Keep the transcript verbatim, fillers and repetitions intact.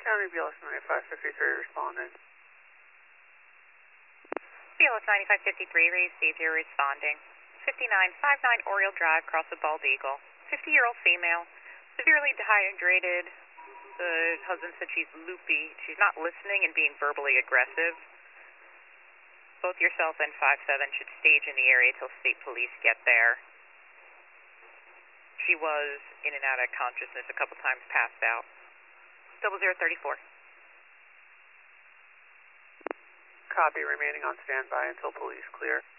County, B L S ninety-five fifty-three responding. B L S ninety-five fifty-three, received, you're responding. fifty-nine fifty-nine Oriole Drive, Cross of Bald Eagle. fifty-year-old female, severely dehydrated. The husband said she's loopy. She's not listening and being verbally aggressive. Both yourself and five seven should stage in the area till state police get there. She was in and out of consciousness a couple times, passed out. Double zero thirty-four. Copy, remaining on standby until police clear.